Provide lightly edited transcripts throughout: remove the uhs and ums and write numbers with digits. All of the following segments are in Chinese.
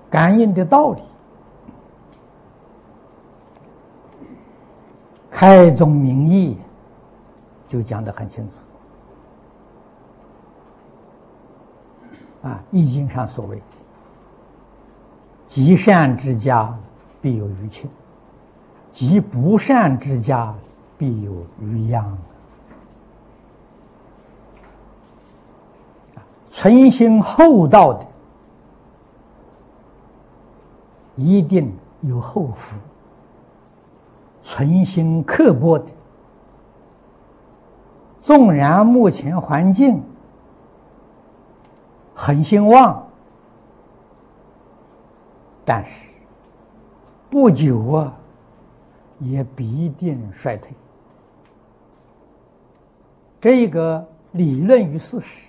感应的道理，开宗明义就讲得很清楚。易经上所谓积善之家必有余庆，积不善之家必有余殃。存心厚道的一定有后福，存心刻薄的，纵然目前环境很兴旺，但是不久也必定衰退。这个理论与事实，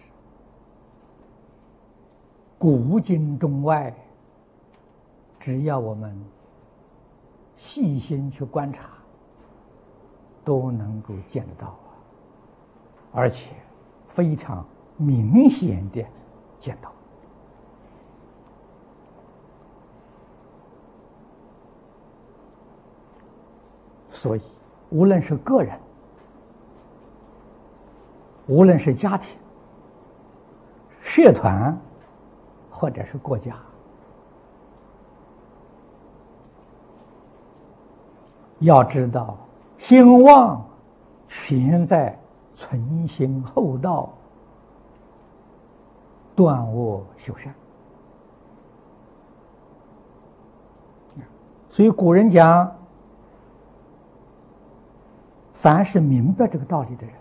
古今中外，只要我们细心去观察，都能够见得到，而且非常明显的见到。所以无论是个人，无论是家庭、社团，或者是国家，要知道兴旺全在存心厚道，断恶修善。所以古人讲，凡是明白这个道理的人，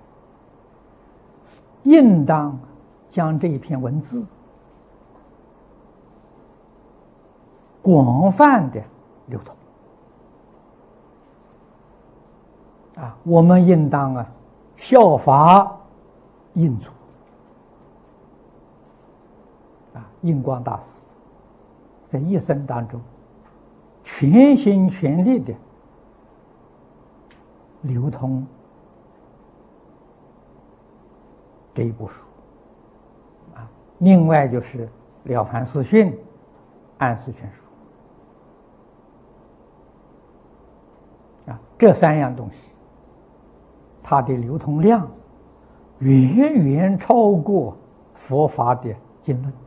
应当将这一篇文字广泛的流通。我们应当效法印祖。印光大师在一生当中全心全力的流通这一部书。另外就是《了凡四训》《安世全书》这三样东西，它的流通量远远超过佛法的经论。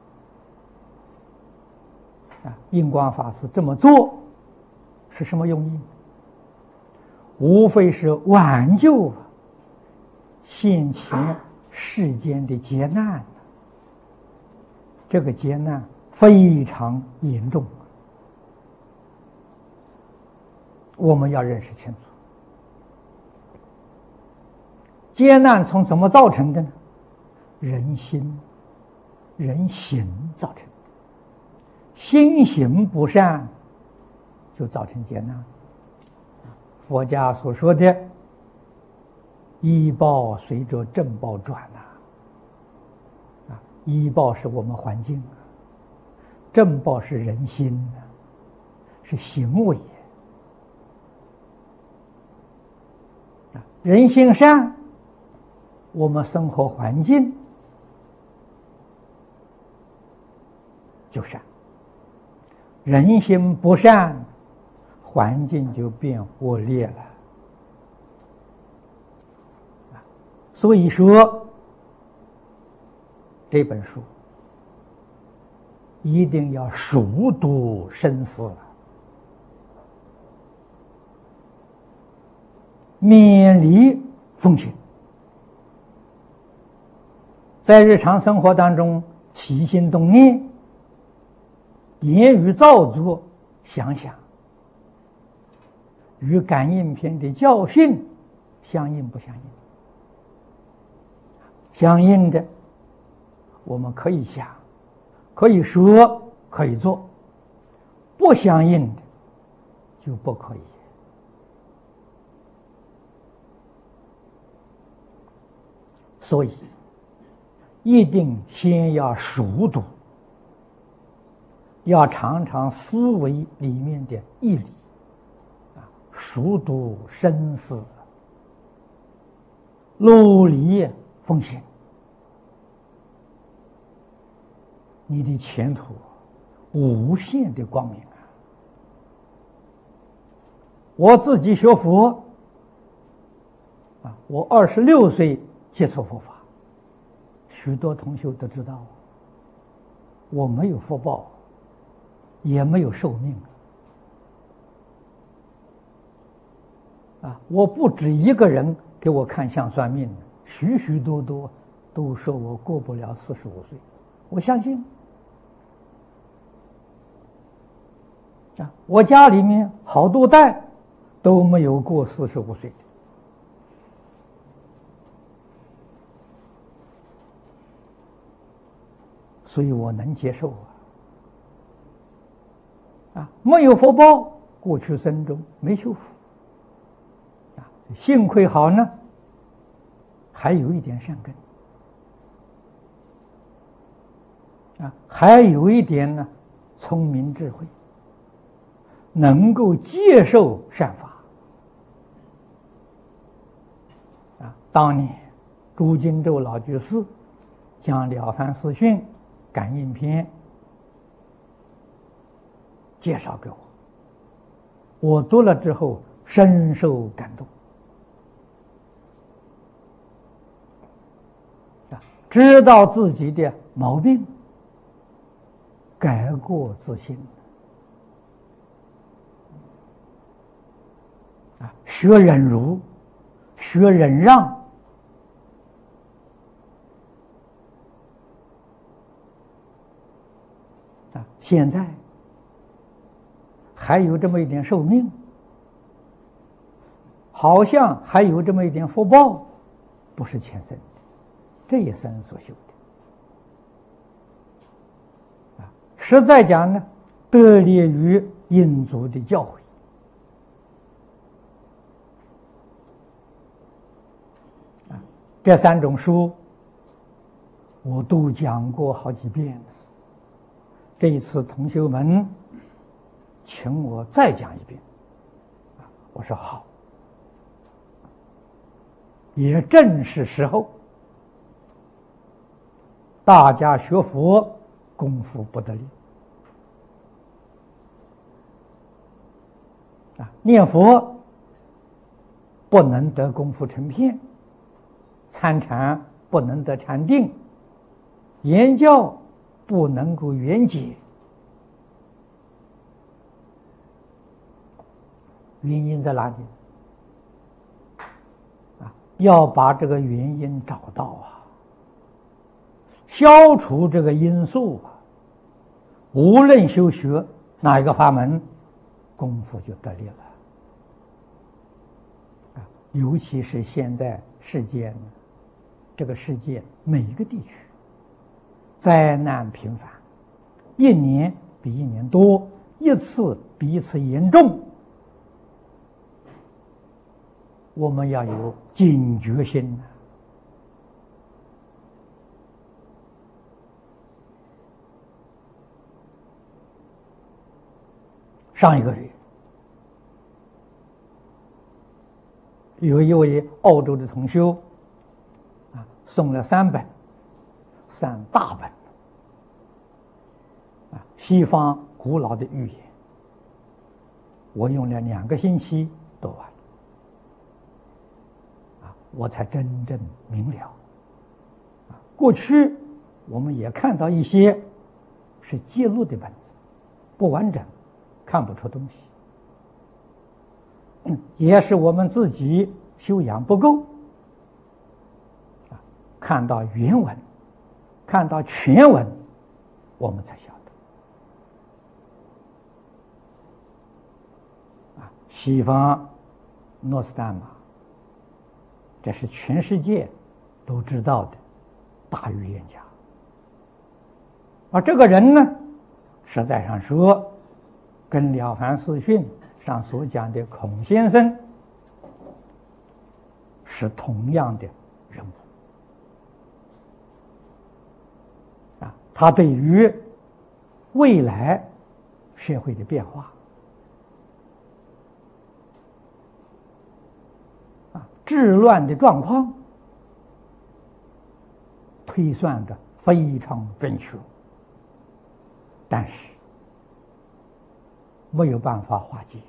印光法师这么做是什么用意？无非是挽救现前世间的劫难。这个劫难非常严重，我们要认识清楚。劫难从怎么造成的呢？人心、人行造成的。心行不善，就造成劫难。佛家所说的依报随着正报转依报是我们环境，正报是人心，是行为。人心善，我们生活环境就善；人心不善，环境就变恶劣了。所以说这本书一定要熟读深思，免离风险。在日常生活当中起心动念、言语造作，想想与感应篇的教训相应不相应？相应的我们可以想，可以说，可以做；不相应的就不可以。所以一定先要熟读，要常常思维里面的义理，熟读深思，努力奉献，你的前途无限的光明啊！我自己学佛啊，我26岁接触佛法，许多同学都知道，我没有福报，也没有寿命啊！我不止一个人给我看相算命，许许多多都说我过不了45岁，我相信啊！我家里面好多代都没有过45岁，所以我能接受啊！没有福报，过去生中没修福啊，幸亏好呢，还有一点善根啊，还有一点呢聪明智慧，能够接受善法啊！当年朱金洲老居士将《了凡四训》感应篇介绍给我，我读了之后深受感动啊！知道自己的毛病，改过自新啊！学忍辱，学忍让啊！现在还有这么一点寿命，好像还有这么一点福报，不是前生的，这一生所修的啊！实在讲呢，得力于印祖的教诲啊！这3种书我都讲过好几遍了，这一次同学们请我再讲一遍啊，我说好，也正是时候，大家学佛功夫不得力啊！念佛不能得功夫成片，参禅不能得禅定，言教不能够圆解，原因在哪里啊？要把这个原因找到啊，消除这个因素啊，无论修学哪一个法门，功夫就得力了啊！尤其是现在世界，这个世界每一个地区灾难频繁，一年比一年多，一次比一次严重，我们要有警觉心上一个月，有一位澳洲的同修啊，送了3本，3大本啊，西方古老的寓言，我用了2个星期读完啊，我才真正明了啊。过去我们也看到一些是记录的本子，不完整，看不出东西，也是我们自己修养不够啊。看到原文，看到全文，我们才晓得啊。西方诺斯丹玛，这是全世界都知道的大预言家，而这个人呢，实在上说，跟《了凡四训》上所讲的孔先生是同样的人物啊。他对于未来社会的变化啊，治乱的状况推算的非常准确，但是没有办法化解。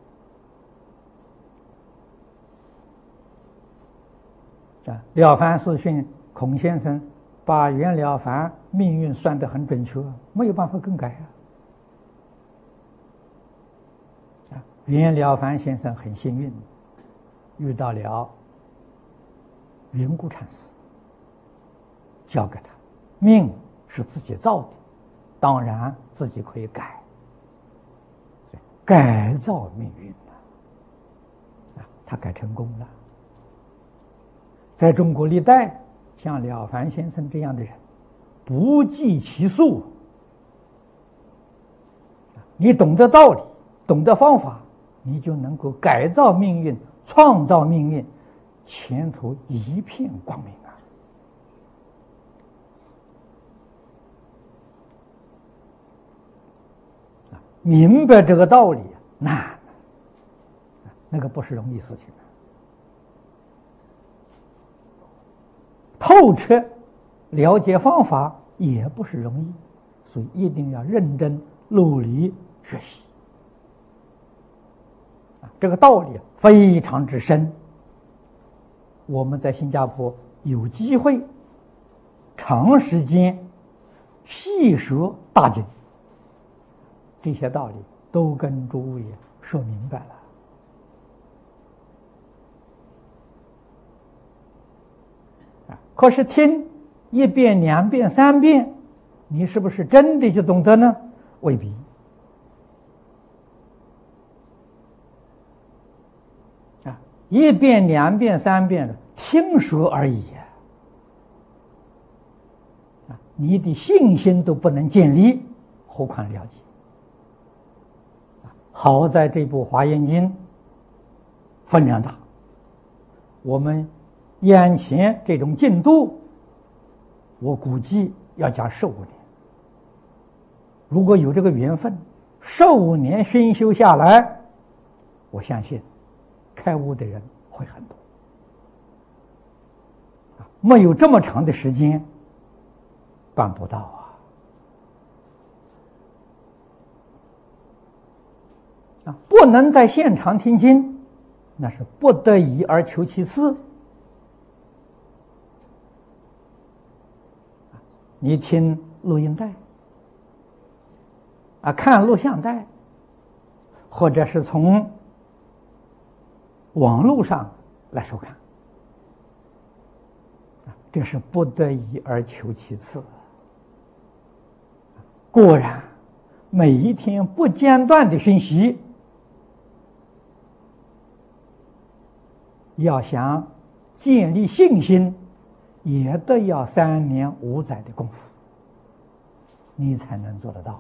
了凡四训，孔先生把袁了凡命运算得很准确，没有办法更改袁了凡先生很幸运，遇到了云谷禅师，教给他，命是自己造的，当然自己可以改，改造命运他改成功了。在中国历代，像了凡先生这样的人不计其数。你懂得道理，懂得方法，你就能够改造命运，创造命运，前途一片光明明白这个道理难，那个不是容易事情透彻了解方法也不是容易，所以一定要认真努力学习这个道理非常之深。我们在新加坡有机会长时间细说大经，这些道理都跟诸位说明白了。可是听一遍、两遍、三遍，你是不是真的就懂得呢？未必。一遍、两遍、三遍的听说而已你的信心都不能建立，何况了解？好在这部《华严经》分量大，我们眼前这种进度，我估计要讲15年。如果有这个缘分，15年熏修下来，我相信开悟的人会很多。没有这么长的时间，办不到不能在现场听经，那是不得已而求其次。你听录音带看录像带，或者是从网络上来收看，这是不得已而求其次。果然每一天不间断的熏习，要想建立信心，也得要3年5载的功夫，你才能做得到。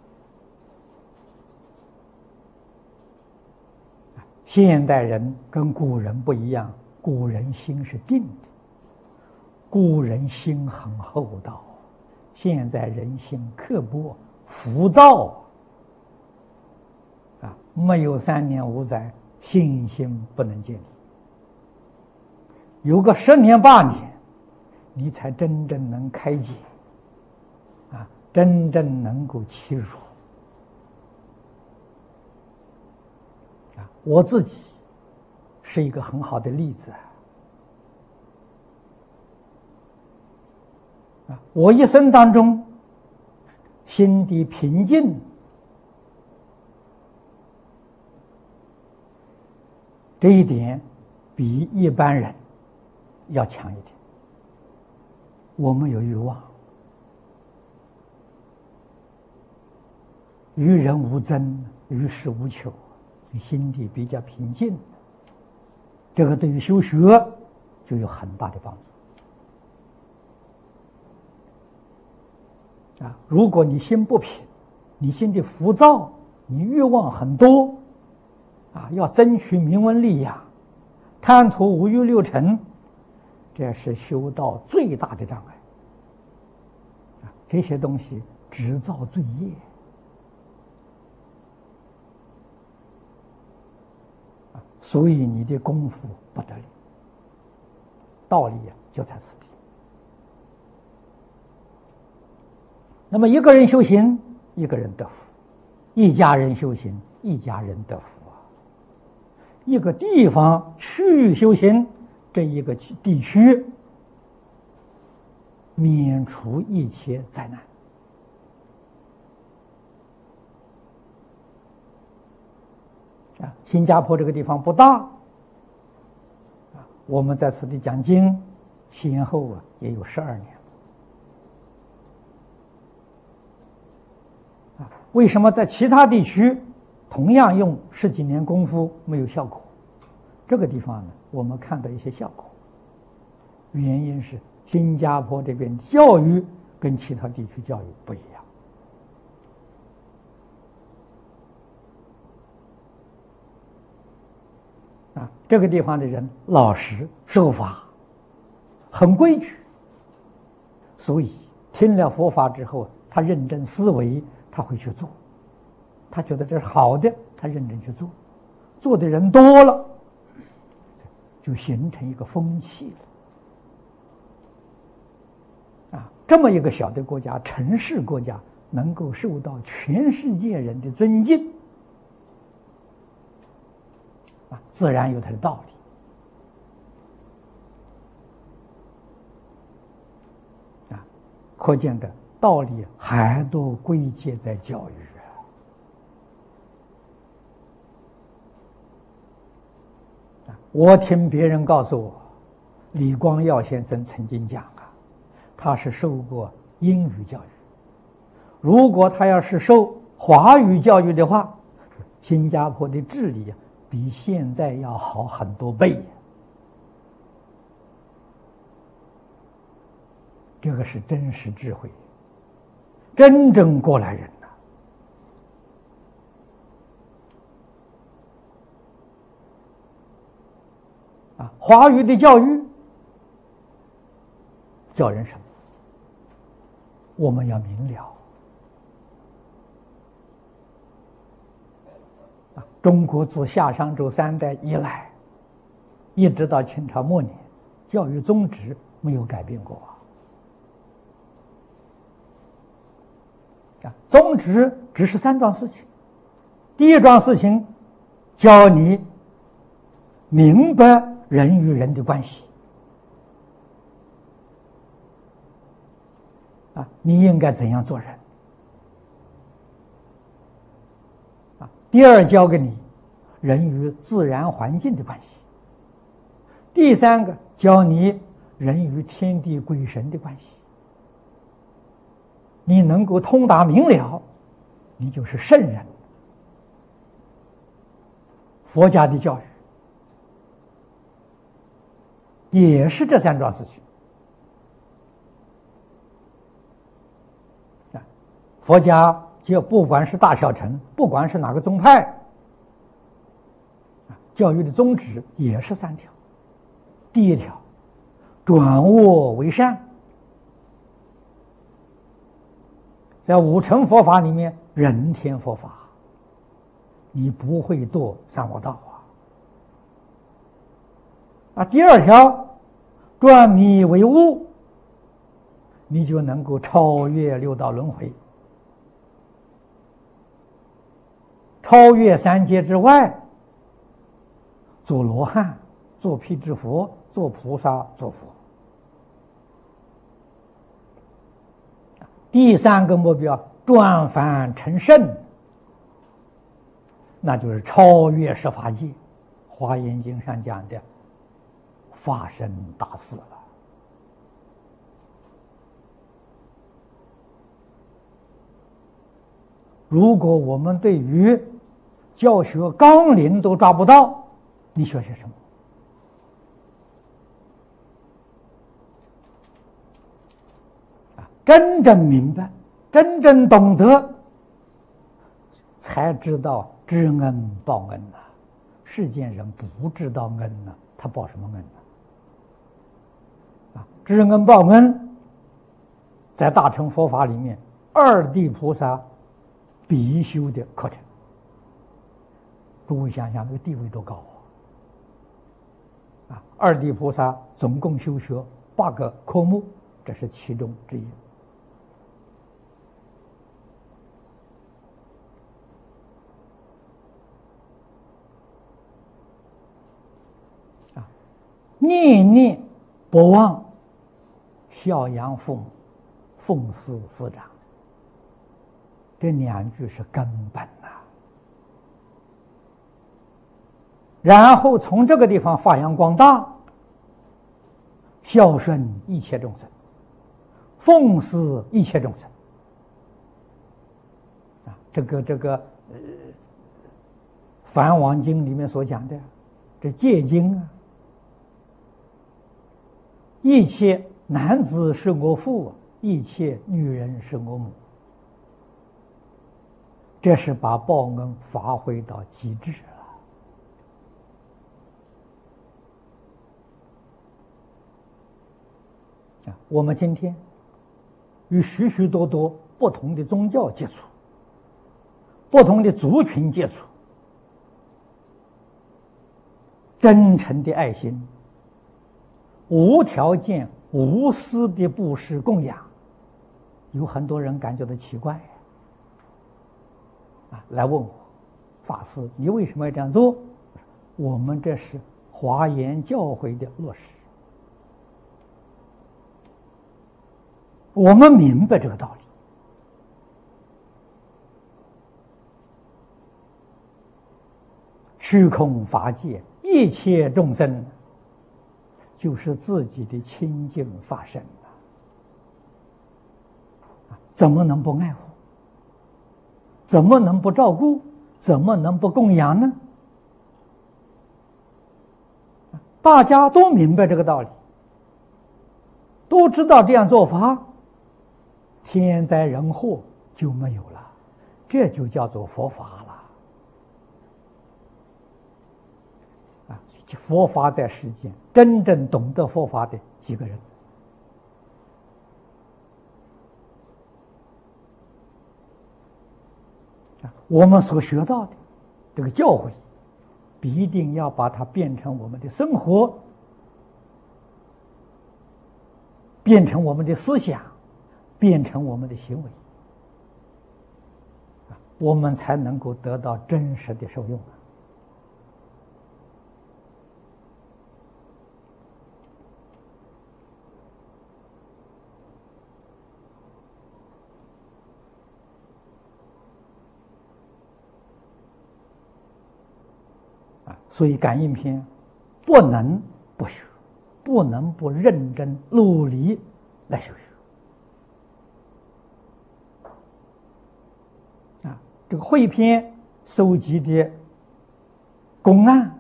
现代人跟古人不一样，古人心是定的，古人心很厚道，现在人心刻薄浮躁没有3年5载，信心不能建立。有个10年8年，你才真正能开解真正能够契入我自己是一个很好的例子我一生当中心地平静，这一点比一般人要强一点。我们有欲望，于人无争，于事无求，所以心地比较平静，这个对于修学就有很大的帮助如果你心不平，你心地浮躁，你欲望很多要争取名闻利养，贪图五欲六尘，这是修道最大的障碍这些东西只造罪业所以你的功夫不得了，道理就在此地。那么一个人修行，一个人得福；一家人修行， 一家人得福啊！一个地方区域修行，这一个地区免除一切灾难。新加坡这个地方不大，我们在此地讲经，先后也有12年。为什么在其他地区同样用10几年功夫没有效果？这个地方呢，我们看到一些效果，原因是新加坡这边教育跟其他地区教育不一样。这个地方的人老实守法，很规矩，所以听了佛法之后，他认真思维，他会去做，他觉得这是好的，他认真去做，做的人多了，就形成一个风气了。这么一个小的国家，城市国家，能够受到全世界人的尊敬，自然有它的道理。可见的道理还都归结在教育我听别人告诉我，李光耀先生曾经讲他是受过英语教育，如果他要是受华语教育的话，新加坡的治理比现在要好很多倍。这个是真实智慧，真正过来人华语的教育教人什么？我们要明了。中国自夏商周3代以来，一直到清朝末年，教育宗旨没有改变过宗旨只是3桩事情。第一桩事情，教你明白人与人的关系你应该怎样做人第二，教给你人与自然环境的关系。第3个，教你人与天地鬼神的关系。你能够通达明了，你就是圣人。佛家的教育也是这3桩事情。佛家就不管是大小乘，不管是哪个宗派，教育的宗旨也是3条。第1条，转恶为善。在5乘佛法里面，人天佛法，你不会堕三恶道第2条，转迷为悟，你就能够超越6道轮回，超越3界之外，做罗汉，做辟支佛，做菩萨，做佛。第3个目标，转凡成圣，那就是超越十法界。华严经上讲的法身大事了。如果我们对于教学纲领都抓不到，你学些什么？真正明白，真正懂得，才知道知恩报恩世间人不知道恩他报什么恩知恩报恩，在大乘佛法里面，2地菩萨必修的课程。诸位想想，那个地位多高2地菩萨总共修学8个科目，这是其中之一。 念念不忘孝养父母，奉事师长。这2句是根本呐。然后从这个地方发扬光大，孝顺一切众生，奉事一切众生。这个梵王经里面所讲的这戒经啊，一切男子是我父，一切女人是我母，这是把报恩发挥到极致了。我们今天与许许多多不同的宗教接触，不同的族群接触，真诚的爱心，无条件无私的布施供养，有很多人感觉到奇怪来问我，法师，你为什么要这样做？我们这是华严教诲的落实，我们明白这个道理。虚空法界一切众生，就是自己的清净法身怎么能不爱护？怎么能不照顾？怎么能不供养呢？大家都明白这个道理，都知道这样做法，天灾人祸就没有了，这就叫做佛法了。佛法在世间，真正懂得佛法的几个人？我们所学到的这个教诲，必定要把它变成我们的生活，变成我们的思想，变成我们的行为，我们才能够得到真实的受用所以感应篇不能不学，不能不认真努力来学这个汇篇收集的公案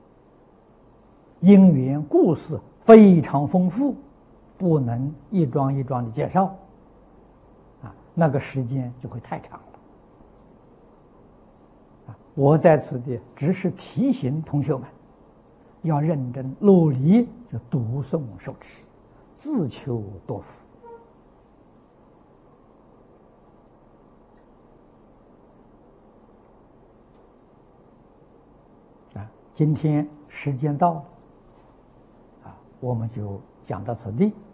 因缘故事非常丰富，不能一桩一桩的介绍那个时间就会太长了。我在此地只是提醒同学们，要认真努力，就读诵受持，自求多福。今天时间到了我们就讲到此地。